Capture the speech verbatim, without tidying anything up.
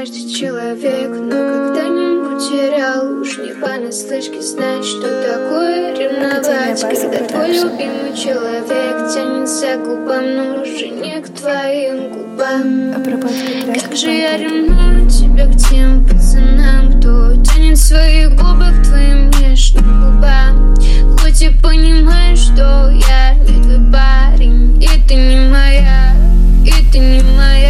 Каждый человек, но когда-нибудь терял. Уж не понаслышке знать, что такое ревновать. Когда твой любимый человек тянется к губам, но уже не к твоим губам. Как же я ревную тебя к тем пацанам, кто тянет свои губы к твоим нежным губам. Хоть и понимаешь, что я не твой парень, и ты не моя, и ты не моя.